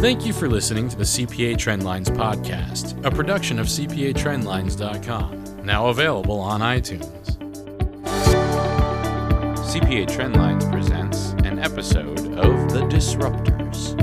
Thank you for listening to the CPA Trendlines podcast, a production of CPATrendlines.com, now available on iTunes. CPA Trendlines presents an episode of The Disruptors.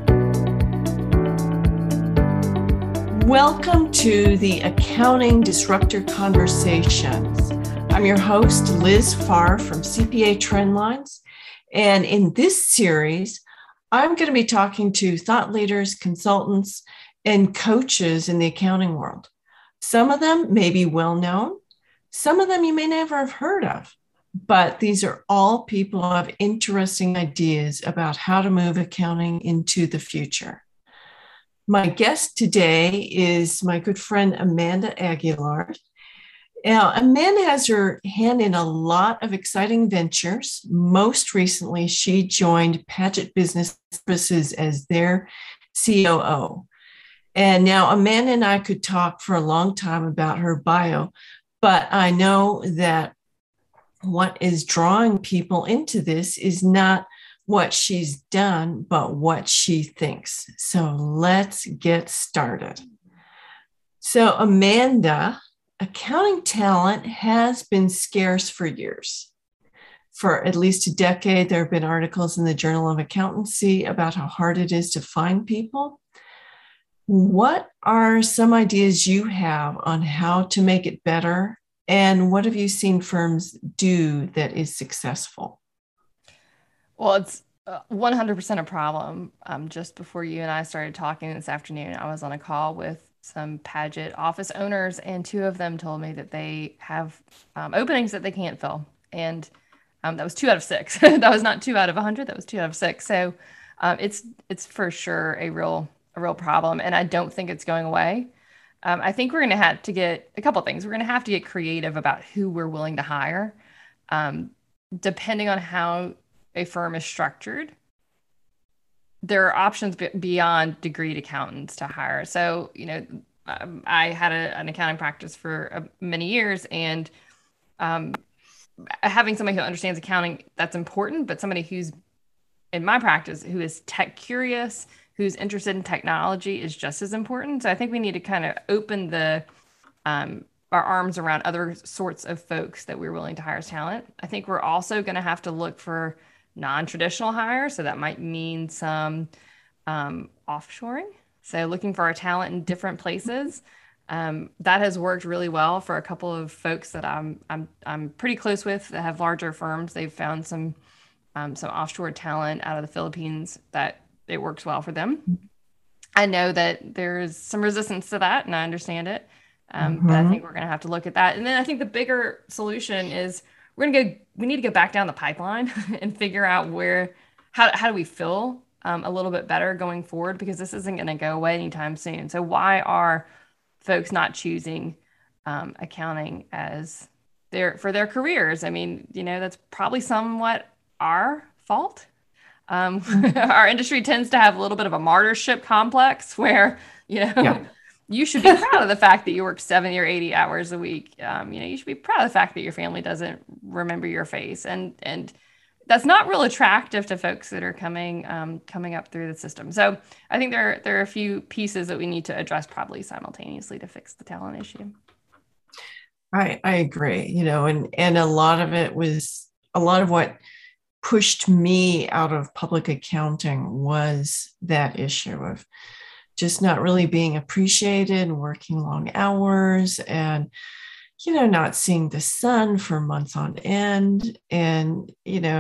Welcome to the Accounting Disruptor Conversations. I'm your host, Liz Farr from CPA Trendlines, and in this series, I'm going to be talking to thought leaders, consultants, and coaches in the accounting world. Some of them may be well known. Some of them you may never have heard of. But these are all people who have interesting ideas about how to move accounting into the future. My guest today is my good friend, Amanda Aguilar. Now, Amanda has her hand in a lot of exciting ventures. Most recently, she joined Paget Business Services as their COO. And now Amanda and I could talk for a long time about her bio, but I know that what is drawing people into this is not what she's done, but what she thinks. So let's get started. So Amanda, accounting talent has been scarce for years. For at least a decade, there have been articles in the Journal of Accountancy about how hard it is to find people. What are some ideas you have on how to make it better? And what have you seen firms do that is successful? Well, it's 100% a problem. Just before you and I started talking this afternoon, I was on a call with some Paget office owners, and two of them told me that they have openings that they can't fill. And that was 2 out of 6. That was not 2 out of 100. That was 2 out of 6. So it's for sure a real problem. And I don't think it's going away. I think we're going to have to get a couple of things. We're going to have to get creative about who we're willing to hire. Depending on how a firm is structured, there are options beyond degreed accountants to hire. So, I had an accounting practice for many years, and having somebody who understands accounting, that's important, but somebody who's in my practice, who is tech curious, who's interested in technology is just as important. So I think we need to kind of open our arms around other sorts of folks that we're willing to hire as talent. I think we're also going to have to look for non-traditional hires. So that might mean some offshoring. So looking for our talent in different places. That has worked really well for a couple of folks that I'm pretty close with that have larger firms. They've found some offshore talent out of the Philippines that it works well for them. I know that there's some resistance to that, and I understand it. But I think we're going to have to look at that. And then I think the bigger solution is we need to go back down the pipeline and figure out how do we fill a little bit better going forward, because this isn't going to go away anytime soon. So why are folks not choosing accounting as for their careers? I mean, that's probably somewhat our fault. Our industry tends to have a little bit of a martyrship complex where, you should be proud of the fact that you work 70 or 80 hours a week. You should be proud of the fact that your family doesn't remember your face. And that's not real attractive to folks that are coming up through the system. So I think there are a few pieces that we need to address probably simultaneously to fix the talent issue. I agree, and a lot of what pushed me out of public accounting was that issue of just not really being appreciated and working long hours and, not seeing the sun for months on end. And,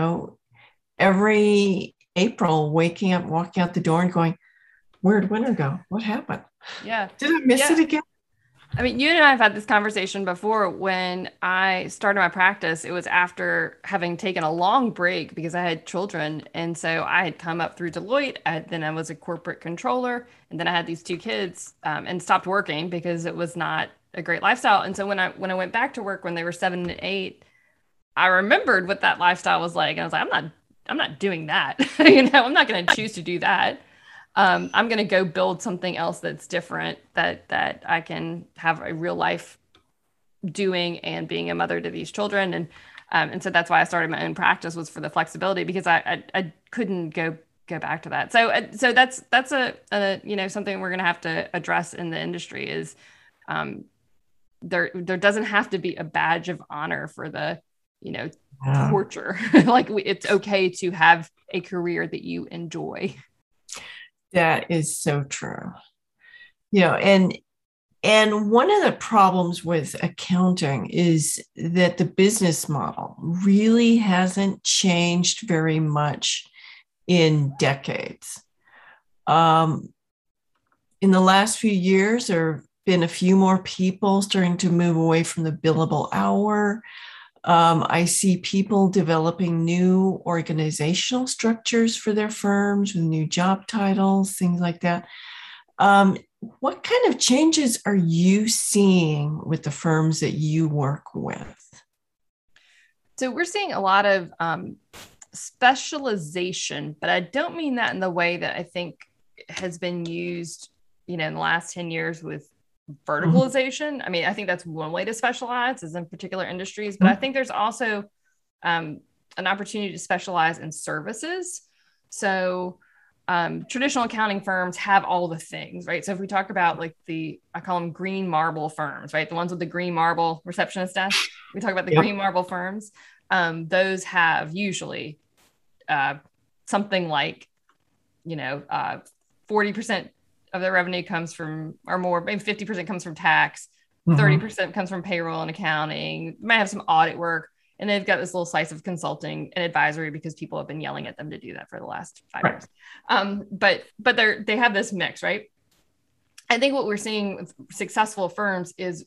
every April waking up, walking out the door and going, where'd winter go? What happened? Yeah. Did I miss it again? I mean, you and I have had this conversation before. When I started my practice, it was after having taken a long break because I had children. And so I had come up through Deloitte. Then I was a corporate controller. And then I had these 2 kids and stopped working because it was not a great lifestyle. And so when I went back to work when they were 7 and 8, I remembered what that lifestyle was like. And I was like, I'm not doing that. I'm not going to choose to do that. I'm going to go build something else that's different, that I can have a real life doing and being a mother to these children. And so that's why I started my own practice, was for the flexibility, because I couldn't go go back to that. So that's a something we're going to have to address in the industry is there doesn't have to be a badge of honor for the torture. Like it's okay to have a career that you enjoy. That is so true. And one of the problems with accounting is that the business model really hasn't changed very much in decades. In the last few years, there have been a few more people starting to move away from the billable hour. I see people developing new organizational structures for their firms with new job titles, things like that. What kind of changes are you seeing with the firms that you work with? So we're seeing a lot of specialization, but I don't mean that in the way that I think has been used, in the last 10 years with verticalization. Mm-hmm. I mean, I think that's one way to specialize is in particular industries, but I think there's also an opportunity to specialize in services. So traditional accounting firms have all the things, right? So if we talk about like I call them green marble firms, right? The ones with the green marble receptionist desk, we talk about the green marble firms. Those have usually something like, 40% of their revenue comes from, or more, maybe 50% comes from tax, 30% comes from payroll and accounting, might have some audit work. And they've got this little slice of consulting and advisory because people have been yelling at them to do that for the last 5 years. But they have this mix, right? I think what we're seeing with successful firms is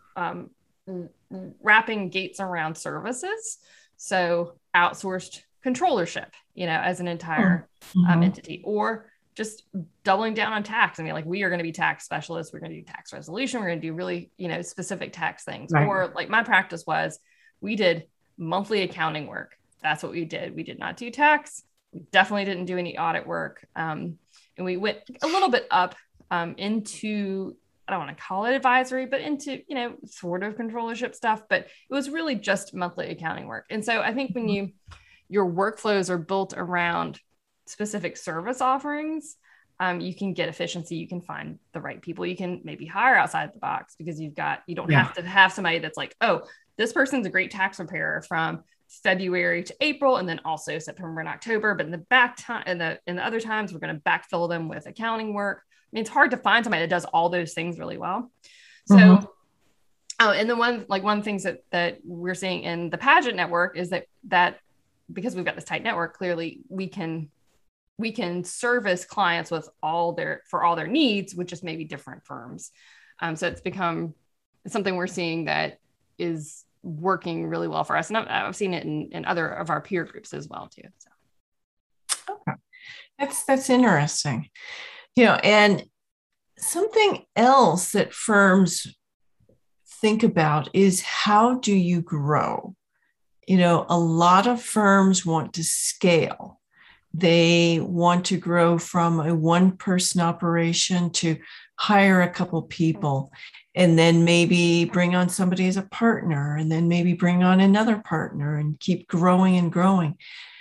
wrapping gates around services. So outsourced controllership, as an entire entity, or just doubling down on tax. I mean, like we are going to be tax specialists. We're going to do tax resolution. We're going to do really, specific tax things. Right. Or like my practice was, we did monthly accounting work. That's what we did. We did not do tax. We definitely didn't do any audit work. And we went a little bit up into, I don't want to call it advisory, but into, sort of controllership stuff, but it was really just monthly accounting work. And so I think when your workflows are built around specific service offerings, you can get efficiency. You can find the right people. You can maybe hire outside the box because you don't have to have somebody that's like, oh, this person's a great tax preparer from February to April, and then also September and October. But in the back time, in the other times, we're going to backfill them with accounting work. I mean, it's hard to find somebody that does all those things really well. So, and then one of the things that we're seeing in the Pageant network is that because we've got this tight network, clearly we can service clients with all their needs with just maybe different firms. So it's become something we're seeing that is working really well for us. And I've seen it in other of our peer groups as well too. So. Okay. That's interesting. And something else that firms think about is how do you grow? A lot of firms want to scale. They want to grow from a one-person operation to hire a couple people and then maybe bring on somebody as a partner and then maybe bring on another partner and keep growing and growing.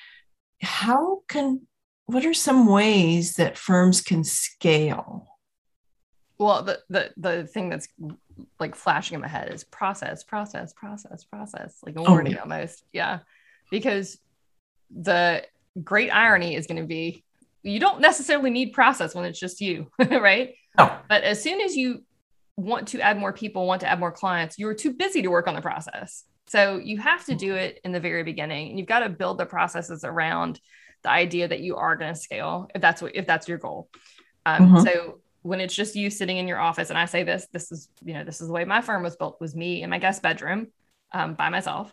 What are some ways that firms can scale? Well, the thing that's like flashing in my head is process, like a warning almost. Yeah. Because the great irony is going to be, you don't necessarily need process when it's just you, right? Oh. But as soon as you want to add more people, want to add more clients, you're too busy to work on the process. So you have to do it in the very beginning. And you've got to build the processes around the idea that you are going to scale, if that's your goal. So when it's just you sitting in your office, and I say this is the way my firm was built, was me in my guest bedroom by myself.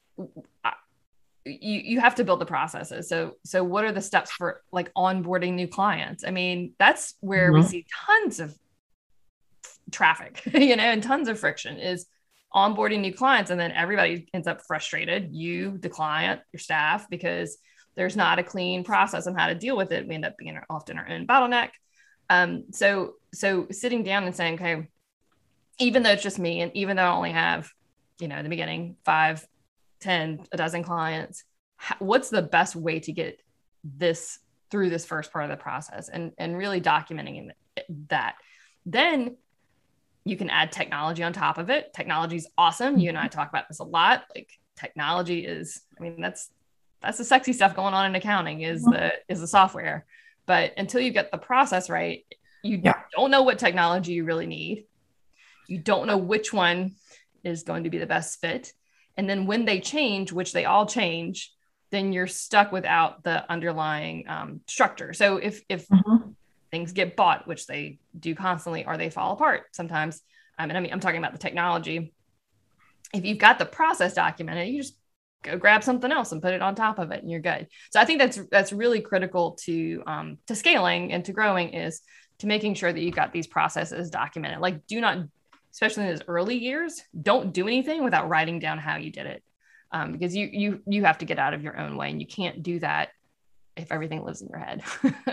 You have to build the processes. So what are the steps for like onboarding new clients? I mean, that's where we see tons of traffic, and tons of friction is onboarding new clients. And then everybody ends up frustrated, you, the client, your staff, because there's not a clean process on how to deal with it. We end up being often our own bottleneck. So sitting down and saying, okay, even though it's just me, and even though I only have, in the beginning, 5, 10, a dozen clients, what's the best way to get this through this first part of the process and really documenting that. Then you can add technology on top of it. Technology is awesome. You and I talk about this a lot. Like technology is, I mean, that's the sexy stuff going on in accounting is the software. But until you get the process right, you don't know what technology you really need. You don't know which one is going to be the best fit. And then when they change, which they all change, then you're stuck without the underlying structure. So if things get bought, which they do constantly, or they fall apart sometimes, and I mean, I'm talking about the technology. If you've got the process documented, you just go grab something else and put it on top of it and you're good. So I think that's really critical to scaling and to growing, is to making sure that you've got these processes documented. Like, do not, especially in those early years, don't do anything without writing down how you did it. Because you have to get out of your own way, and you can't do that if everything lives in your head.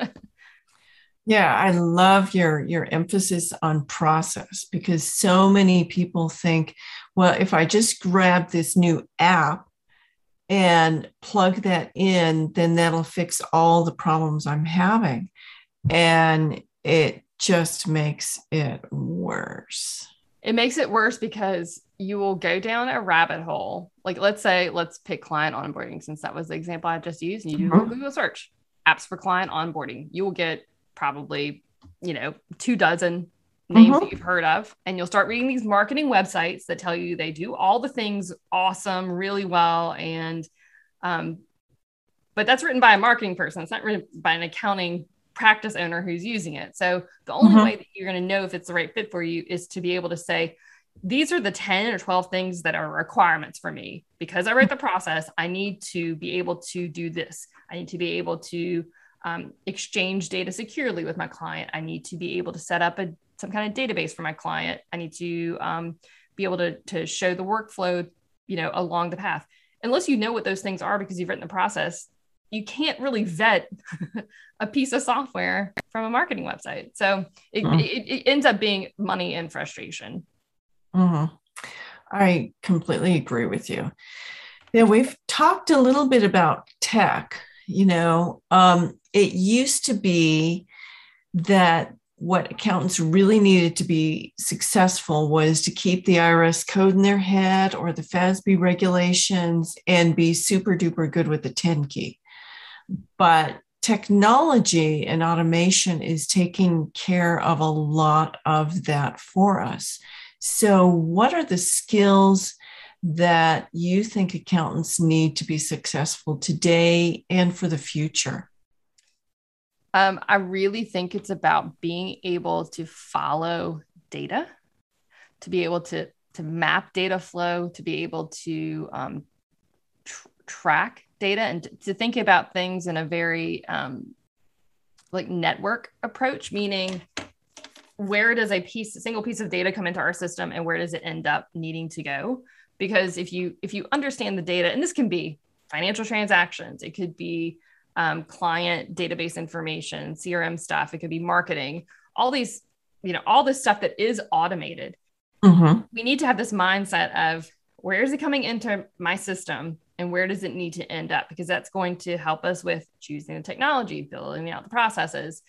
Yeah, I love your emphasis on process, because so many people think, well, if I just grab this new app and plug that in, then that'll fix all the problems I'm having. And it just makes it worse. It makes it worse because you will go down a rabbit hole. Like, let's pick client onboarding, since that was the example I just used, and you do a Google search, apps for client onboarding. You will get probably, 24 names that you've heard of, and you'll start reading these marketing websites that tell you they do all the things awesome, really well. And, but that's written by a marketing person. It's not written by an accounting practice owner who's using it. So the only way that you're going to know if it's the right fit for you is to be able to say, these are the 10 or 12 things that are requirements for me. Because I write the process, I need to be able to do this. I need to be able to exchange data securely with my client. I need to be able to set up some kind of database for my client. I need to be able to show the workflow, along the path. Unless you know what those things are because you've written the process, you can't really vet a piece of software from a marketing website. So it ends up being money and frustration. I completely agree with you. Yeah, we've talked a little bit about tech. It used to be that what accountants really needed to be successful was to keep the IRS code in their head or the FASB regulations and be super duper good with the 10 key. But technology and automation is taking care of a lot of that for us. So what are the skills that you think accountants need to be successful today and for the future? I really think it's about being able to follow data, to be able to map data flow, to be able to track data, and to think about things in a very network approach, meaning where does a single piece of data come into our system and where does it end up needing to go? Because if you understand the data, and this can be financial transactions, it could be client database information, CRM stuff, it could be marketing, all these, all this stuff that is automated. We need to have this mindset of where is it coming into my system and where does it need to end up? Because that's going to help us with choosing the technology, building out the processes,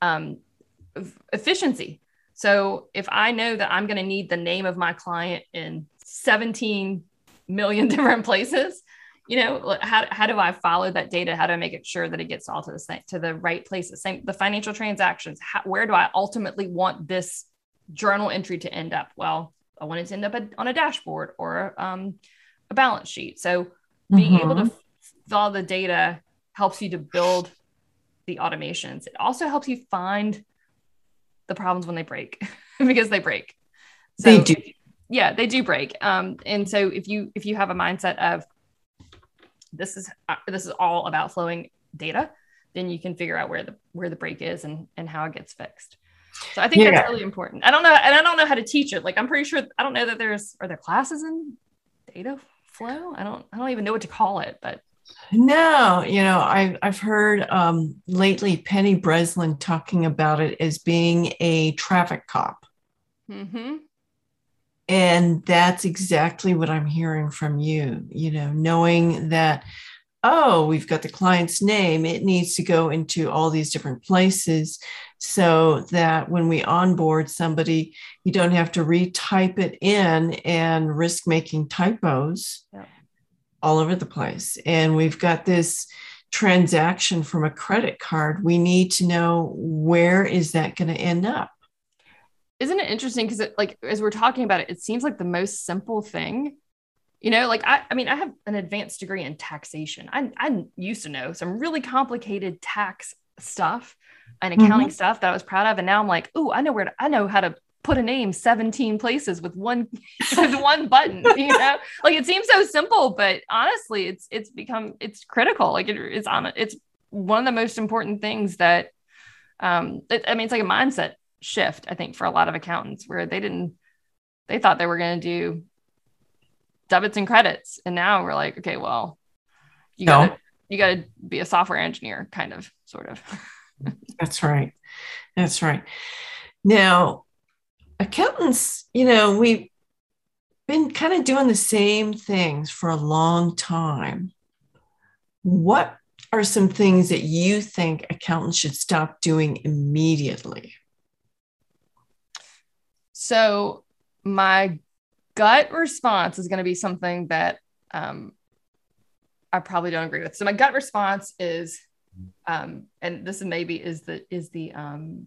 efficiency. So if I know that I'm going to need the name of my client in 17 million different places, how do I follow that data? How do I make sure that it gets all to the right places? Same, the financial transactions. Where do I ultimately want this journal entry to end up? Well, I want it to end up on a dashboard or a balance sheet. So being able to follow the data helps you to build the automations. It also helps you find the problems when they break because they break. So, they do. Yeah, they do break. And so if you have a mindset of this is all about flowing data, then you can figure out where the break is and how it gets fixed. So I think that's really important. I don't know how to teach it. Like, I'm pretty sure, I don't know that are there classes in data flow? I don't even know what to call it, but. No, I've heard lately Penny Breslin talking about it as being a traffic cop. And that's exactly what I'm hearing from you, knowing that oh, we've got the client's name. It needs to go into all these different places so that when we onboard somebody, you don't have to retype it in and risk making typos all over the place. And we've got this transaction from a credit card. We need to know, where is that going to end up? Isn't it interesting? Because like, as we're talking about it, it seems like the most simple thing. Like I mean, I have an advanced degree in taxation. I used to know some really complicated tax stuff and accounting stuff that I was proud of. And now I'm like, oh, I know how to put a name 17 places with one button, like it seems so simple, but honestly, it's critical. Like it's one of the most important things that, it's like a mindset shift, I think, for a lot of accountants, where they thought they were going to do debits and credits. And now we're like, okay, well, you gotta be a software engineer, kind of, sort of. That's right. Now, accountants, we've been kind of doing the same things for a long time. What are some things that you think accountants should stop doing immediately? So my gut response is going to be something that I probably don't agree with. So my gut response is, and this is the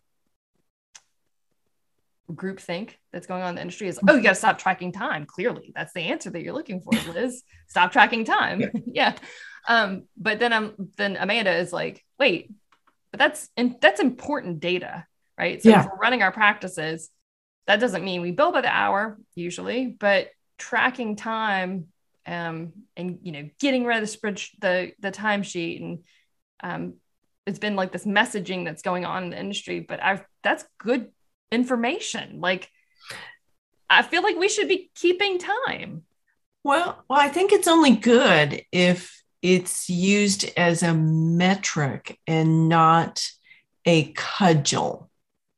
group think that's going on in the industry, is, oh, you got to stop tracking time. Clearly, that's the answer that you're looking for, Liz. Stop tracking time. Yeah. But then Amanda is like, wait, but that's important data, right? So if we're running our practices, that doesn't mean we bill by the hour usually, but tracking time and getting rid of the timesheet, and it's been like this messaging that's going on in the industry. But that's good information. Like, I feel like we should be keeping time. Well, I think it's only good if it's used as a metric and not a cudgel,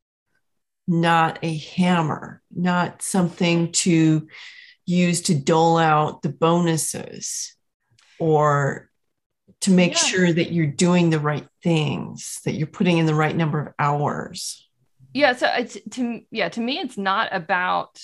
not a hammer, not something to use to dole out the bonuses or to make sure that you're doing the right things, that you're putting in the right number of hours. Yeah. So to me, it's not about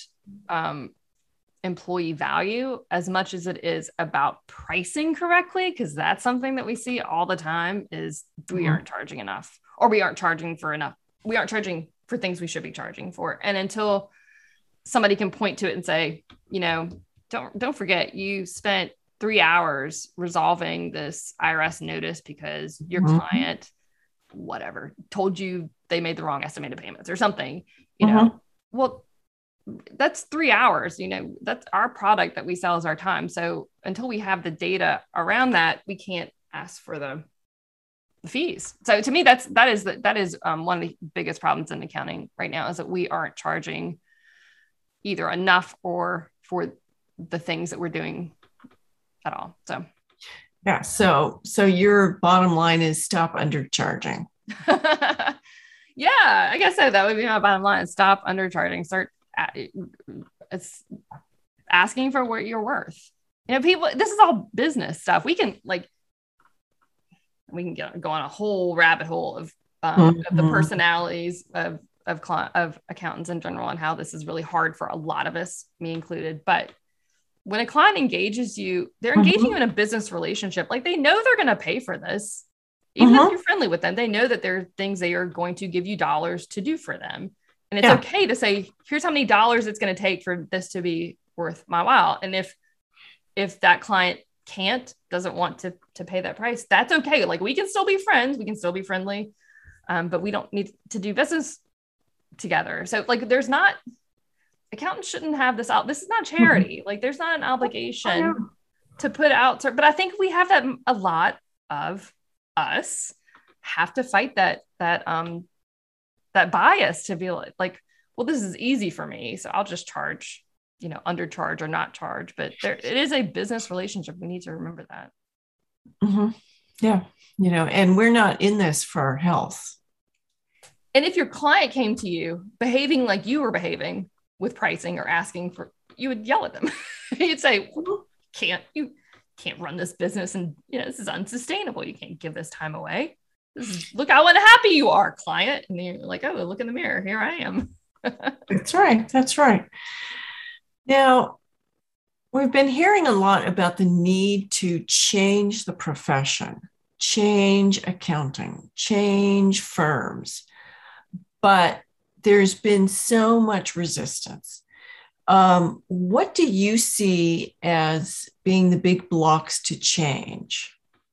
employee value as much as it is about pricing correctly, because that's something that we see all the time, is we aren't charging enough, or we aren't charging for enough. We aren't charging for things we should be charging for. And until somebody can point to it and say, don't forget, you spent 3 hours resolving this IRS notice because your client, whatever, told you they made the wrong estimated payments or something, well, that's 3 hours, that's our product that we sell as our time. So until we have the data around that, we can't ask for the fees. So to me, that is one of the biggest problems in accounting right now, is that we aren't charging either enough or for the things that we're doing at all. So yeah. So your bottom line is stop undercharging. Yeah, I guess so. That would be my bottom line: stop undercharging. Start asking for what you're worth. People, this is all business stuff. We can go on a whole rabbit hole of the personalities of accountants in general, and how this is really hard for a lot of us, me included. But when a client engages you, they're engaging you in a business relationship. Like, they know they're going to pay for this. Even if you're friendly with them, they know that there are things they are going to give you dollars to do for them. And it's okay to say, here's how many dollars it's going to take for this to be worth my while. And if that client doesn't want to pay that price, that's okay. Like, we can still be friends, we can still be friendly, but we don't need to do business together. So like, accountants shouldn't have this out. This is not charity. Like, there's not an obligation to put out, but I think we have that, a lot of us have to fight that bias to be like, well, this is easy for me, so I'll just charge, undercharge or not charge. But it is a business relationship. We need to remember that. Yeah. And we're not in this for our health. And if your client came to you behaving like you were behaving with pricing or asking for, you would yell at them. You'd say, well, you can't run this business, and this is unsustainable. You can't give this time away. Look how unhappy you are, client. And you're like, oh, look in the mirror. Here I am. That's right. That's right. Now, we've been hearing a lot about the need to change the profession, change accounting, change firms, but there's been so much resistance. What do you see as being the big blocks to change?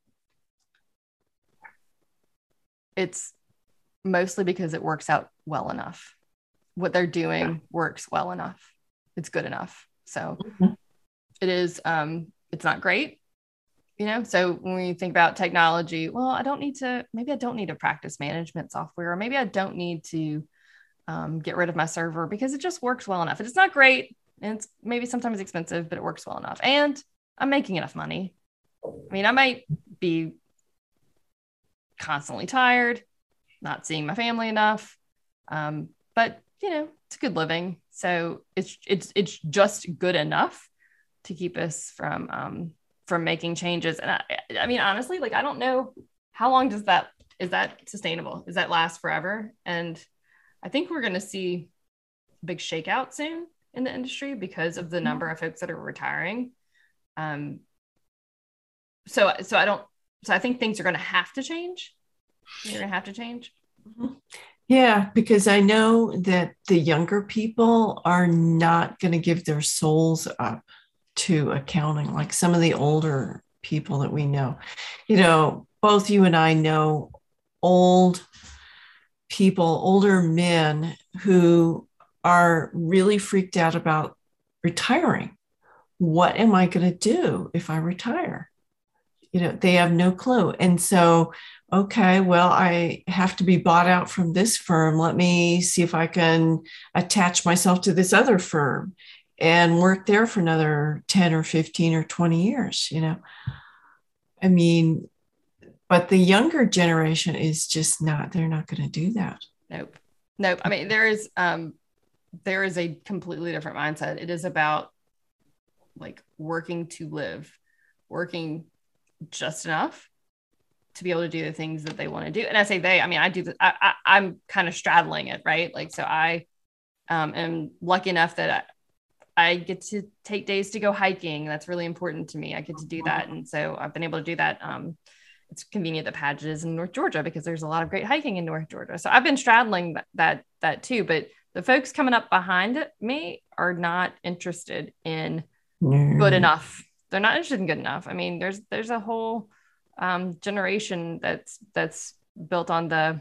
It's mostly because it works out well enough. What they're doing works well enough. It's good enough. So it is, it's not great, so when we think about technology, well, maybe I don't need a practice management software, or maybe I don't need to get rid of my server because it just works well enough. It's not great. And it's maybe sometimes expensive, but it works well enough. And I'm making enough money. I mean, I might be constantly tired, not seeing my family enough. But it's a good living. So it's just good enough to keep us from making changes. And I mean, honestly, like, I don't know how long is that sustainable? Does that last forever? And I think we're going to see a big shakeout soon in the industry because of the number of folks that are retiring. So I think things are going to have to change. You're going to have to change. Mm-hmm. Yeah, because I know that the younger people are not going to give their souls up to accounting, like some of the older people that we know. Both you and I know old people, older men who are really freaked out about retiring. What am I going to do if I retire? They have no clue. And so, okay, well, I have to be bought out from this firm. Let me see if I can attach myself to this other firm and work there for another 10 or 15 or 20 years, I mean, but the younger generation is just they're not going to do that. Nope. I mean, there is a completely different mindset. It is about like working to live, working just enough to be able to do the things that they want to do. And I say I mean, I do this, I'm kind of straddling it, right? Like, so I am lucky enough that I get to take days to go hiking. That's really important to me. I get to do that. And so I've been able to do that. It's convenient that Padgett is in North Georgia because there's a lot of great hiking in North Georgia. So I've been straddling that too, but the folks coming up behind me are not interested in good enough. They're not interested in good enough. I mean, there's a whole generation that's built on the,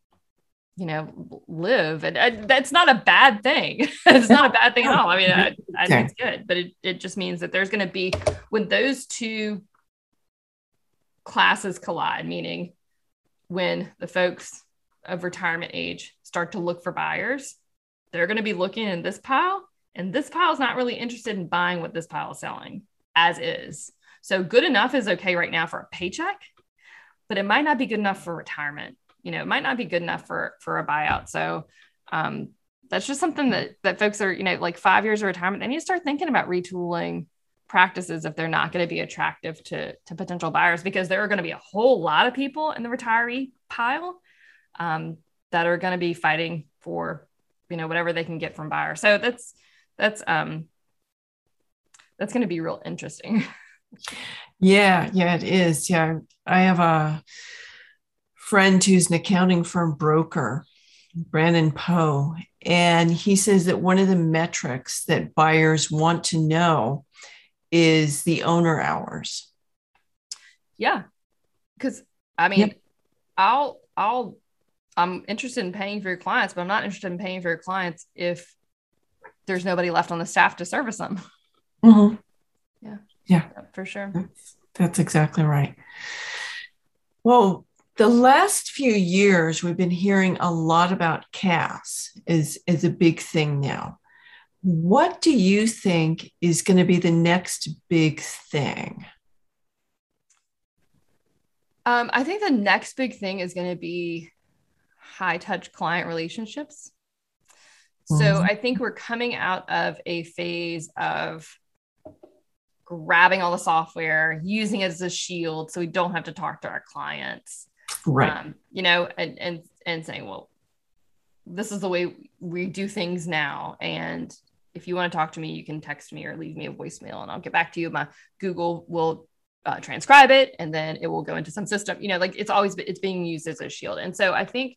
live, and that's not a bad thing. It's not a bad thing at all. I mean, I think it's good, but it just means that there's going to be, when those two classes collide, meaning when the folks of retirement age start to look for buyers, they're going to be looking in this pile, and this pile is not really interested in buying what this pile is selling as is. So good enough is okay right now for a paycheck, but it might not be good enough for retirement. It might not be good enough for a buyout. So that's just something that folks are, like 5 years of retirement, they need to start thinking about retooling practices if they're not going to be attractive to potential buyers, because there are going to be a whole lot of people in the retiree pile that are going to be fighting for, whatever they can get from buyers. So that's going to be real interesting. Yeah, it is. Yeah. I have a friend who's an accounting firm broker, Brandon Poe, and he says that one of the metrics that buyers want to know is the owner hours. Yeah. Because I mean, I'm interested in paying for your clients, but I'm not interested in paying for your clients if there's nobody left on the staff to service them. Mm-hmm. Yeah, for sure. That's exactly right. Well, the last few years, we've been hearing a lot about CAS is a big thing now. What do you think is going to be the next big thing? I think the next big thing is going to be high touch client relationships. So I think we're coming out of a phase of grabbing all the software, using it as a shield so we don't have to talk to our clients. Right. And saying, well, this is the way we do things now. And if you want to talk to me, you can text me or leave me a voicemail and I'll get back to you. My Google will transcribe it and then it will go into some system, like it's being used as a shield. And so I think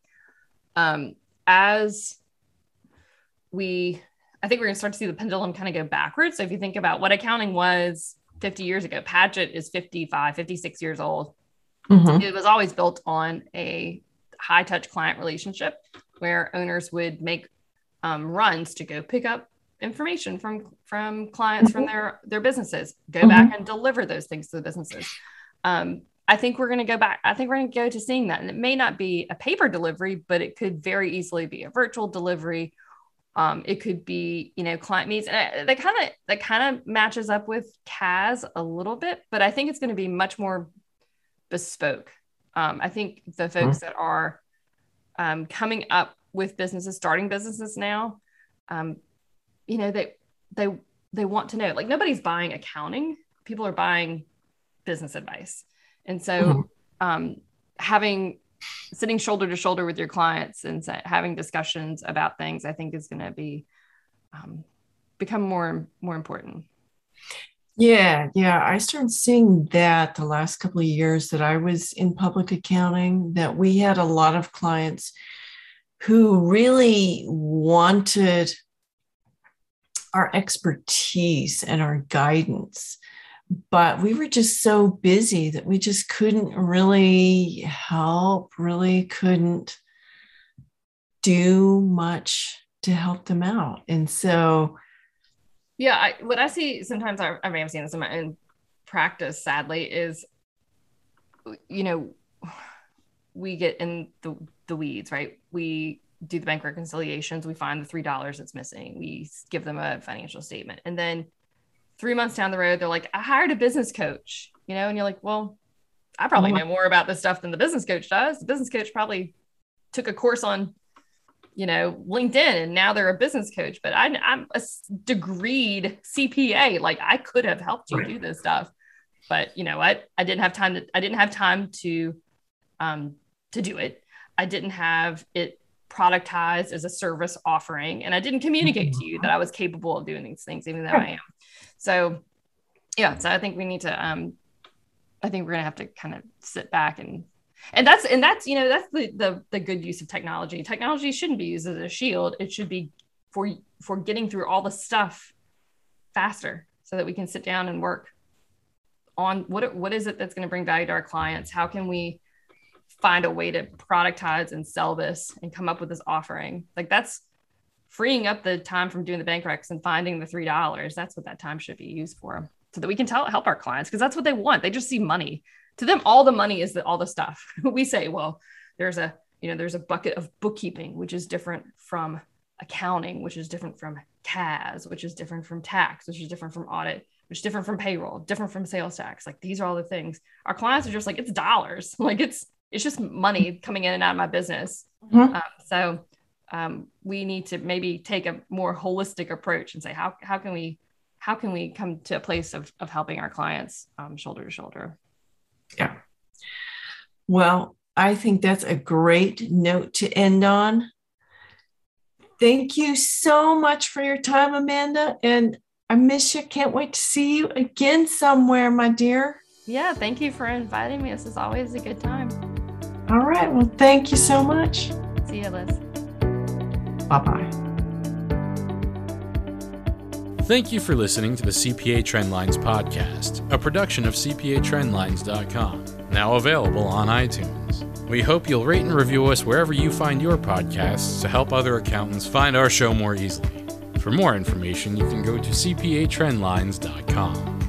I think we're going to start to see the pendulum kind of go backwards. So if you think about what accounting was 50 years ago, Padgett is 55, 56 years old. Mm-hmm. It was always built on a high touch client relationship where owners would make runs to go pick up information from clients from their businesses, go back and deliver those things to the businesses. I think we're going to go back. I think we're going to go to seeing that. And it may not be a paper delivery, but it could very easily be a virtual delivery. It could be, client meets. And that kind of matches up with CAS a little bit, but I think it's going to be much more bespoke. I think the folks that are coming up with businesses, starting businesses now, they want to know, like, nobody's buying accounting. People are buying business advice. And so sitting shoulder to shoulder with your clients and having discussions about things, I think is going to be become more important. Yeah. I started seeing that the last couple of years that I was in public accounting, that we had a lot of clients who really wanted our expertise and our guidance, but we were just so busy that we just couldn't really help, really couldn't do much to help them out. And so, yeah, what I see sometimes, I may have seen this in my own practice, sadly, is, we get in the weeds, right? We do the bank reconciliations. We find the $3 that's missing. We give them a financial statement. And then 3 months down the road, they're like, I hired a business coach, and you're like, well, I probably know more about this stuff than the business coach does. The business coach probably took a course on, LinkedIn, and now they're a business coach, but I'm a degreed CPA. Like, I could have helped you do this stuff, but you know what? I didn't have time to do it. I didn't have it productized as a service offering, and I didn't communicate to you that I was capable of doing these things, even though I am. So I think we need to, I think we're going to have to kind of sit back and that's the good use of technology. Technology shouldn't be used as a shield. It should be for getting through all the stuff faster so that we can sit down and work on what is it that's going to bring value to our clients? How can we find a way to productize and sell this and come up with this offering? Like, that's freeing up the time from doing the bank recs and finding the $3. That's what that time should be used for, so that we can help our clients, because that's what they want. They just see money. To them, all the money is all the stuff. We say, well, there's a bucket of bookkeeping, which is different from accounting, which is different from CAS, which is different from tax, which is different from audit, which is different from payroll, different from sales tax. Like, these are all the things. Our clients are just like, it's dollars. Like, it's just money coming in and out of my business. So we need to maybe take a more holistic approach and say, how can we come to a place of helping our clients shoulder to shoulder? Yeah. Well, I think that's a great note to end on. Thank you so much for your time, Amanda. And I miss you. Can't wait to see you again somewhere, my dear. Yeah. Thank you for inviting me. This is always a good time. All right. Well, thank you so much. See you, Liz. Bye-bye. Thank you for listening to the CPA Trendlines podcast, a production of CPATrendlines.com, now available on iTunes. We hope you'll rate and review us wherever you find your podcasts to help other accountants find our show more easily. For more information, you can go to CPATrendlines.com.